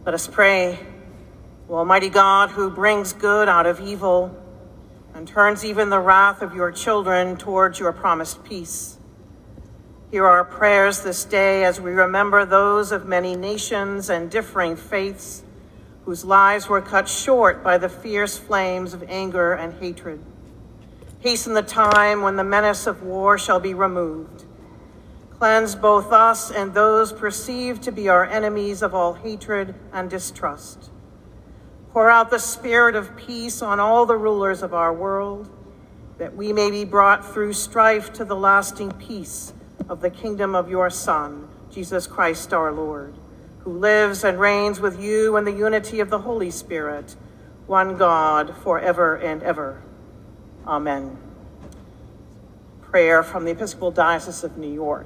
Let us pray. O Almighty God, who brings good out of evil and turns even the wrath of your children towards your promised peace, hear our prayers this day as we remember those of many nations and differing faiths whose lives were cut short by the fierce flames of anger and hatred. Hasten the time when the menace of war shall be removed. Cleanse both us and those perceived to be our enemies of all hatred and distrust. Pour out the spirit of peace on all the rulers of our world, that we may be brought through strife to the lasting peace of the kingdom of your Son, Jesus Christ our Lord, who lives and reigns with you in the unity of the Holy Spirit, one God, forever and ever. Amen. Prayer from the Episcopal Diocese of New York.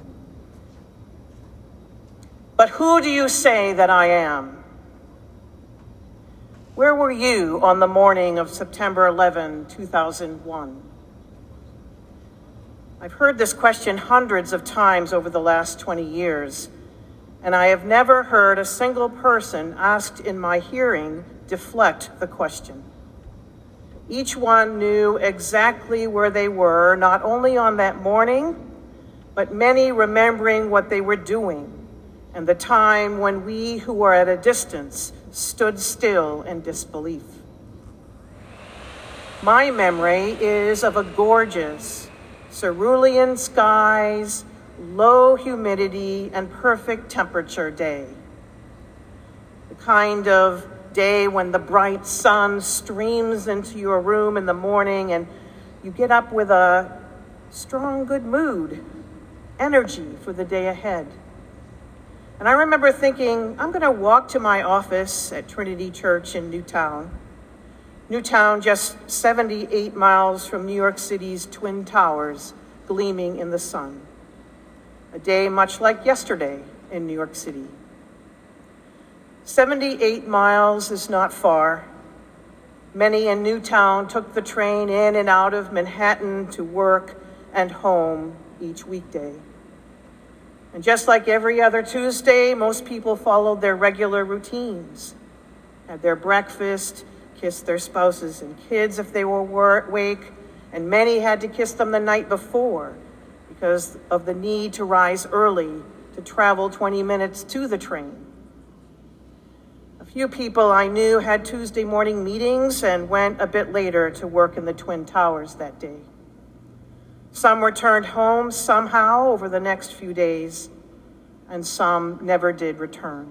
But who do you say that I am? Where were you on the morning of September 11, 2001? I've heard this question hundreds of times over the last 20 years, and I have never heard a single person asked in my hearing deflect the question. Each one knew exactly where they were, not only on that morning, but many remembering what they were doing and the time when we who were at a distance stood still in disbelief. My memory is of a gorgeous, cerulean skies, low humidity, and perfect temperature day. The kind of day when the bright sun streams into your room in the morning and you get up with a strong, good mood, energy for the day ahead. And I remember thinking, I'm going to walk to my office at Trinity Church in Newtown. Newtown, just 78 miles from New York City's Twin Towers, gleaming in the sun. A day much like yesterday in New York City. 78 miles is not far. Many in Newtown took the train in and out of Manhattan to work and home each weekday. And just like every other Tuesday, most people followed their regular routines, had their breakfast, kissed their spouses and kids if they were awake, and many had to kiss them the night before because of the need to rise early to travel 20 minutes to the train. A few people I knew had Tuesday morning meetings and went a bit later to work in the Twin Towers that day. Some returned home somehow over the next few days, and some never did return.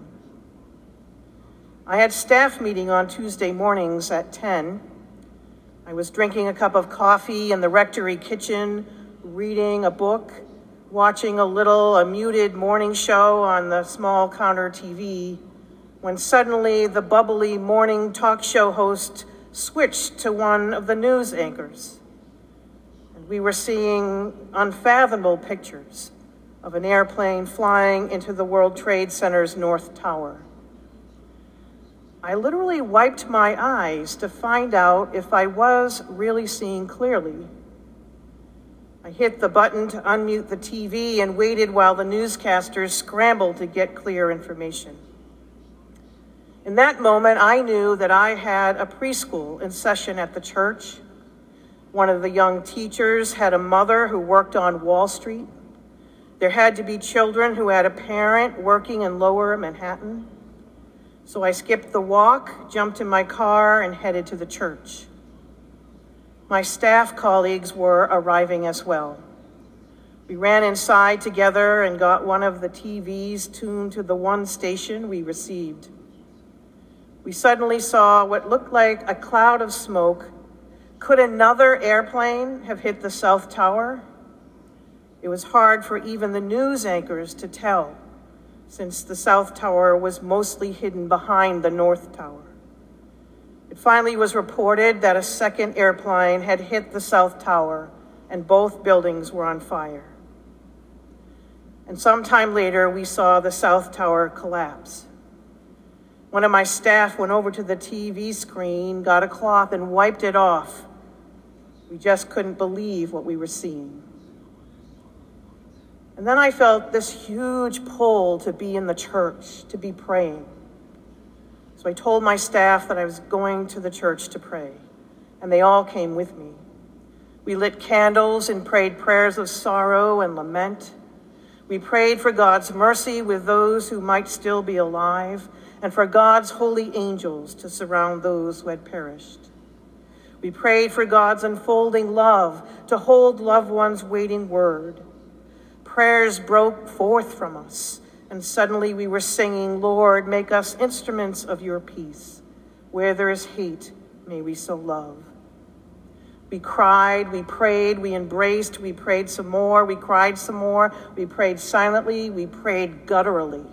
I had staff meeting on Tuesday mornings at 10. I was drinking a cup of coffee in the rectory kitchen, reading a book, watching a muted morning show on the small counter TV, when suddenly the bubbly morning talk show host switched to one of the news anchors. And we were seeing unfathomable pictures of an airplane flying into the World Trade Center's North Tower. I literally wiped my eyes to find out if I was really seeing clearly. I hit the button to unmute the TV and waited while the newscasters scrambled to get clear information. In that moment, I knew that I had a preschool in session at the church. One of the young teachers had a mother who worked on Wall Street. There had to be children who had a parent working in Lower Manhattan. So I skipped the walk, jumped in my car, and headed to the church. My staff colleagues were arriving as well. We ran inside together and got one of the TVs tuned to the one station we received. We suddenly saw what looked like a cloud of smoke. Could another airplane have hit the South Tower? It was hard for even the news anchors to tell, since the South Tower was mostly hidden behind the North Tower. It finally was reported that a second airplane had hit the South Tower and both buildings were on fire. And sometime later, we saw the South Tower collapse. One of my staff went over to the TV screen, got a cloth and wiped it off. We just couldn't believe what we were seeing. And then I felt this huge pull to be in the church, to be praying. So I told my staff that I was going to the church to pray, and they all came with me. We lit candles and prayed prayers of sorrow and lament. We prayed for God's mercy with those who might still be alive, and for God's holy angels to surround those who had perished. We prayed for God's unfolding love to hold loved ones waiting word. Prayers broke forth from us, and suddenly we were singing, "Lord, make us instruments of your peace. Where there is hate, may we so love." We cried, we prayed, we embraced, we prayed some more, we cried some more, we prayed silently, we prayed gutturally.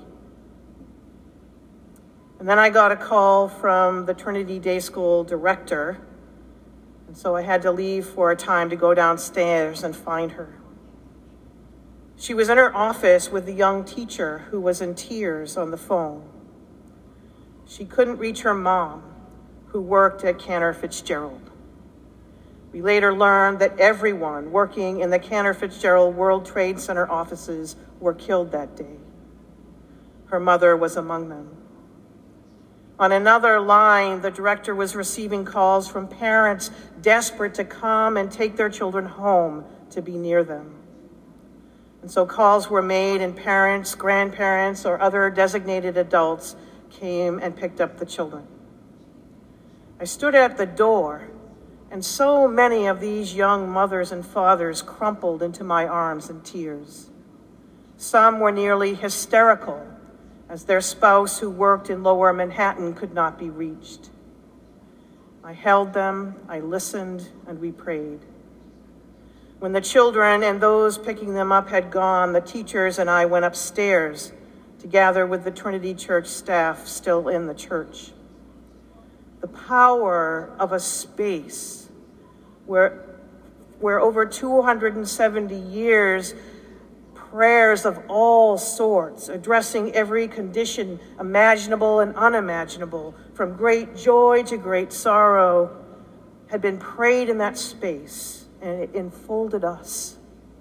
And then I got a call from the Trinity Day School director, and so I had to leave for a time to go downstairs and find her. She was in her office with the young teacher who was in tears on the phone. She couldn't reach her mom, who worked at Cantor Fitzgerald. We later learned that everyone working in the Cantor Fitzgerald World Trade Center offices were killed that day. Her mother was among them. On another line, the director was receiving calls from parents desperate to come and take their children home to be near them. And so calls were made, and parents, grandparents, or other designated adults came and picked up the children. I stood at the door, and so many of these young mothers and fathers crumpled into my arms in tears. Some were nearly hysterical, as their spouse who worked in Lower Manhattan could not be reached. I held them, I listened, and we prayed. When the children and those picking them up had gone, the teachers and I went upstairs to gather with the Trinity Church staff still in the church. The power of a space where over 270 years, prayers of all sorts, addressing every condition imaginable and unimaginable, from great joy to great sorrow, had been prayed in that space, and it enfolded us.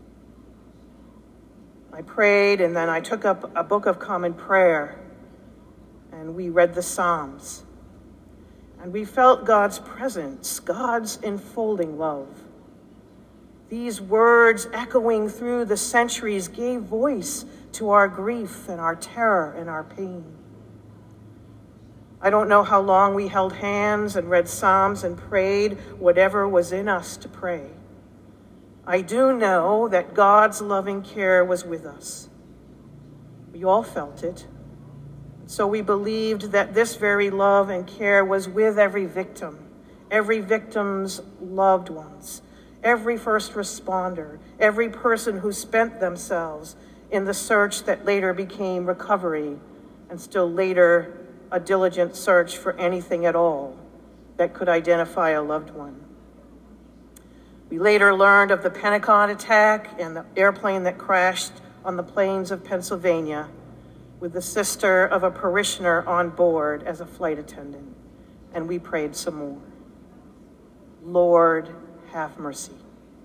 I prayed, and then I took up a book of common prayer, and we read the Psalms. And we felt God's presence, God's enfolding love. These words echoing through the centuries gave voice to our grief and our terror and our pain. I don't know how long we held hands and read Psalms and prayed whatever was in us to pray. I do know that God's loving care was with us. We all felt it. So we believed that this very love and care was with every victim's loved ones, every first responder, every person who spent themselves in the search that later became recovery, and still later a diligent search for anything at all that could identify a loved one. We later learned of the Pentagon attack and the airplane that crashed on the plains of Pennsylvania with the sister of a parishioner on board as a flight attendant, and we prayed some more. Lord, have mercy.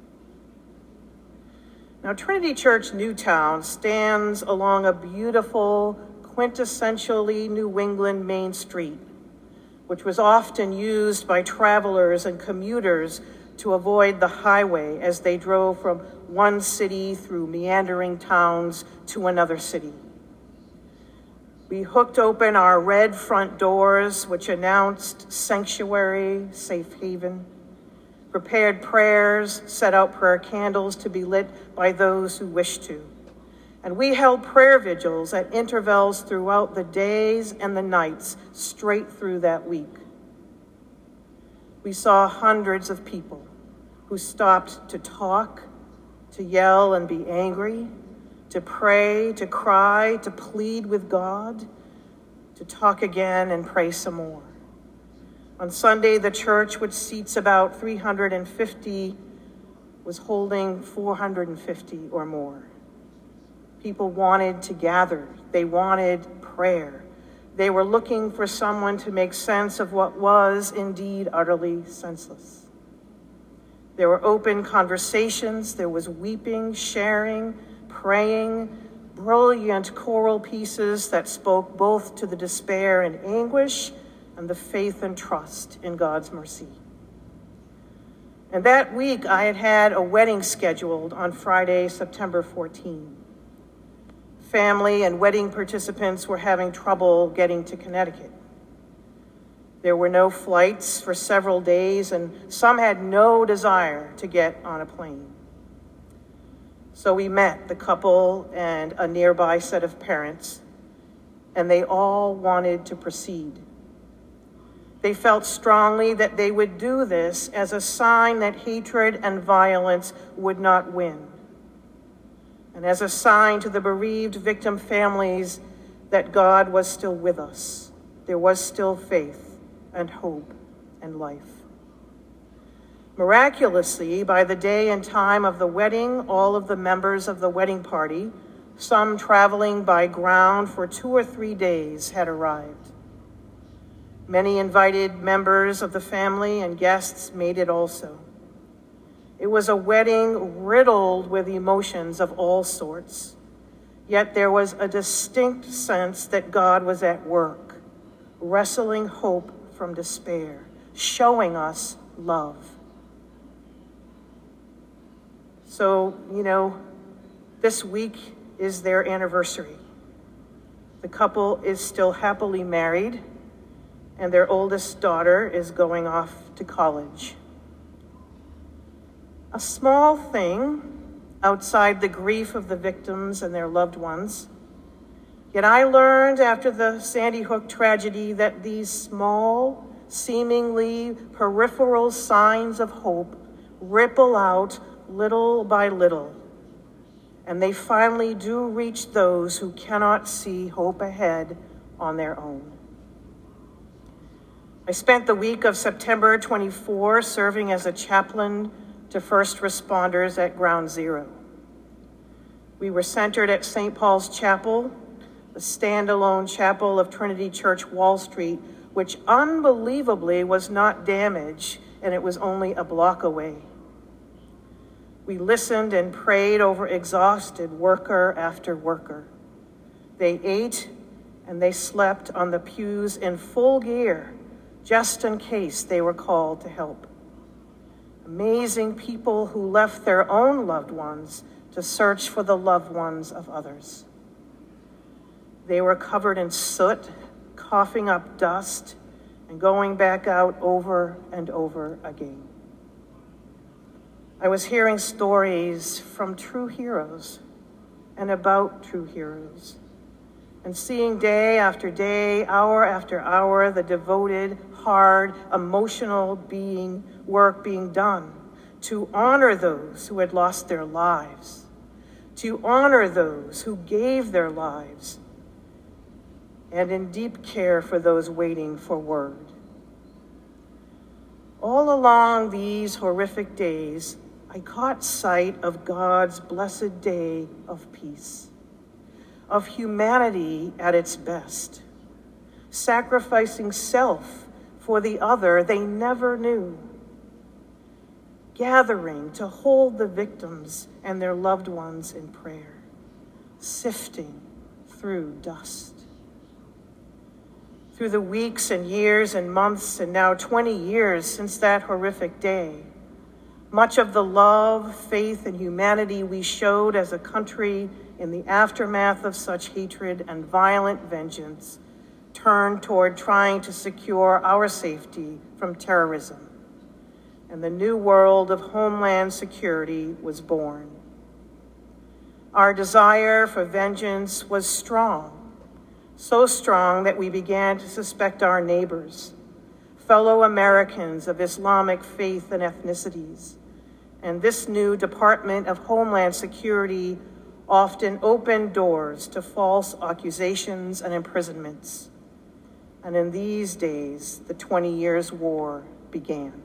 Now, Trinity Church Newtown stands along a beautiful, quintessentially New England main street, which was often used by travelers and commuters to avoid the highway as they drove from one city through meandering towns to another city. We hooked open our red front doors, which announced sanctuary, safe haven, prepared prayers, set out prayer candles to be lit by those who wished to. And we held prayer vigils at intervals throughout the days and the nights, straight through that week. We saw hundreds of people who stopped to talk, to yell and be angry, to pray, to cry, to plead with God, to talk again and pray some more. On Sunday, the church, which seats about 350, was holding 450 or more. People wanted to gather. They wanted prayer. They were looking for someone to make sense of what was indeed utterly senseless. There were open conversations. There was weeping, sharing, praying, brilliant choral pieces that spoke both to the despair and anguish and the faith and trust in God's mercy. And that week, I had a wedding scheduled on Friday, September 14. Family and wedding participants were having trouble getting to Connecticut. There were no flights for several days, and some had no desire to get on a plane. So we met, the couple and a nearby set of parents, and they all wanted to proceed. They felt strongly that they would do this as a sign that hatred and violence would not win, and as a sign to the bereaved victim families that God was still with us. There was still faith and hope and life. Miraculously, by the day and time of the wedding, all of the members of the wedding party, some traveling by ground for 2 or 3 days, had arrived. Many invited members of the family and guests made it also. It was a wedding riddled with emotions of all sorts, yet there was a distinct sense that God was at work, wrestling hope from despair, showing us love. So, this week is their anniversary. The couple is still happily married, and their oldest daughter is going off to college. A small thing outside the grief of the victims and their loved ones. Yet I learned after the Sandy Hook tragedy that these small, seemingly peripheral signs of hope ripple out little by little, and they finally do reach those who cannot see hope ahead on their own. I spent the week of September 24 serving as a chaplain to first responders at Ground Zero. We were centered at St. Paul's Chapel, the standalone chapel of Trinity Church, Wall Street, which unbelievably was not damaged, and it was only a block away. We listened and prayed over exhausted worker after worker. They ate and they slept on the pews in full gear, just in case they were called to help. Amazing people who left their own loved ones to search for the loved ones of others. They were covered in soot, coughing up dust, and going back out over and over again. I was hearing stories from true heroes and about true heroes, and seeing day after day, hour after hour, the devoted, hard, emotional work being done to honor those who had lost their lives, to honor those who gave their lives, and in deep care for those waiting for word. All along these horrific days, I caught sight of God's blessed day of peace, of humanity at its best, sacrificing self for the other they never knew, gathering to hold the victims and their loved ones in prayer, sifting through dust. Through the weeks and years and months and now 20 years since that horrific day, much of the love, faith, and humanity we showed as a country in the aftermath of such hatred and violent vengeance turned toward trying to secure our safety from terrorism, and the new world of homeland security was born. Our desire for vengeance was strong, so strong that we began to suspect our neighbors, fellow Americans of Islamic faith and ethnicities, and this new Department of Homeland Security often opened doors to false accusations and imprisonments. And in these days, the 20 Years' War began.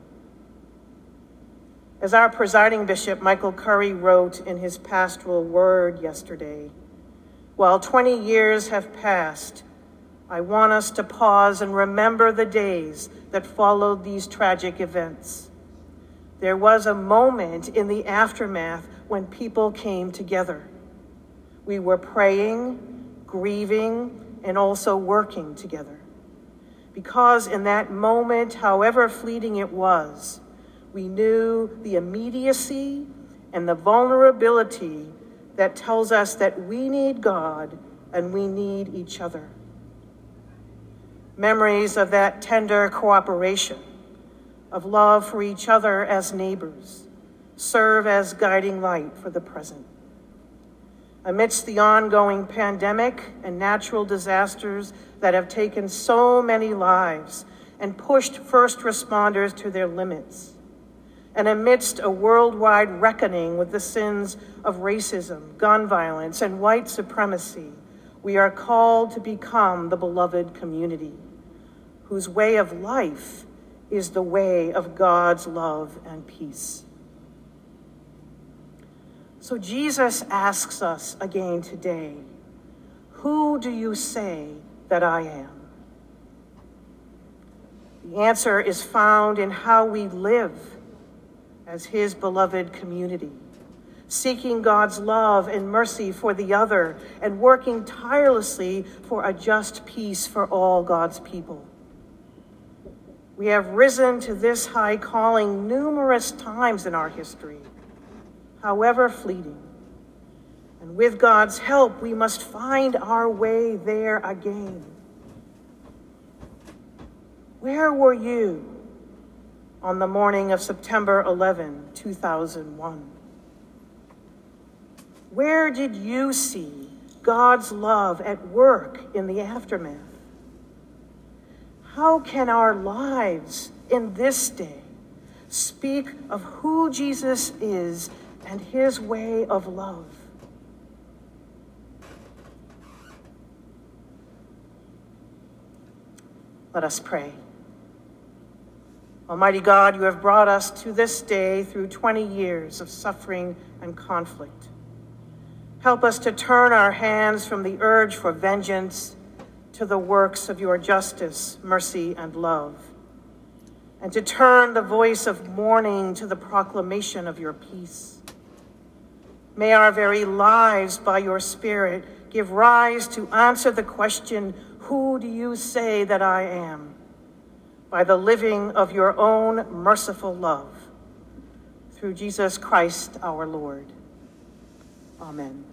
As our presiding bishop, Michael Curry, wrote in his pastoral word yesterday, while 20 years have passed, I want us to pause and remember the days that followed these tragic events. There was a moment in the aftermath when people came together. We were praying, grieving, and also working together. because in that moment, however fleeting it was, we knew the immediacy and the vulnerability that tells us that we need God and we need each other. Memories of that tender cooperation, of love for each other as neighbors, serve as guiding light for the present. Amidst the ongoing pandemic and natural disasters that have taken so many lives and pushed first responders to their limits, and amidst a worldwide reckoning with the sins of racism, gun violence, and white supremacy, we are called to become the beloved community, whose way of life is the way of God's love and peace. So Jesus asks us again today, who do you say that I am? The answer is found in how we live as his beloved community, seeking God's love and mercy for the other and working tirelessly for a just peace for all God's people. We have risen to this high calling numerous times in our history, however fleeting. And with God's help, we must find our way there again. Where were you on the morning of September 11, 2001? Where did you see God's love at work in the aftermath? How can our lives in this day speak of who Jesus is and his way of love? Let us pray. Almighty God, you have brought us to this day through 20 years of suffering and conflict. Help us to turn our hands from the urge for vengeance to the works of your justice, mercy, and love, and to turn the voice of mourning to the proclamation of your peace. May our very lives, by your Spirit, give rise to answer the question, who do you say that I am? By the living of your own merciful love, through Jesus Christ our Lord. Amen.